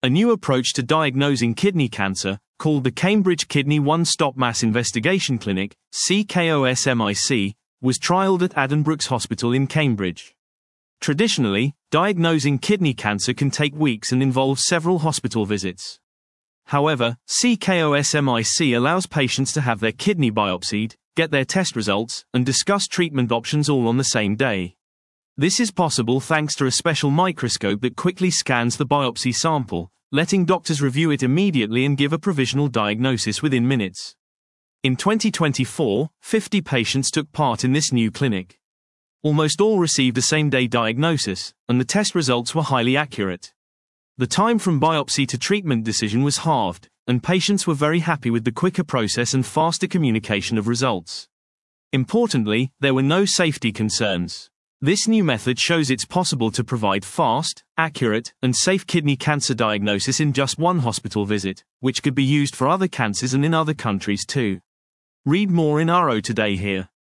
A new approach to diagnosing kidney cancer, called the Cambridge Kidney One-Stop Mass Investigation Clinic, CKOSMIC, was trialled at Addenbrooke's Hospital in Cambridge. Traditionally, diagnosing kidney cancer can take weeks and involve several hospital visits. However, CKOSMIC allows patients to have their kidney biopsied, get their test results, and discuss treatment options all on the same day. This is possible thanks to a special microscope that quickly scans the biopsy sample, letting doctors review it immediately and give a provisional diagnosis within minutes. In 2024, 50 patients took part in this new clinic. Almost all received a same-day diagnosis, and the test results were highly accurate. The time from biopsy to treatment decision was halved, and patients were very happy with the quicker process and faster communication of results. Importantly, there were no safety concerns. This new method shows it's possible to provide fast, accurate, and safe kidney cancer diagnosis in just one hospital visit, which could be used for other cancers and in other countries too. Read more in RO Today here.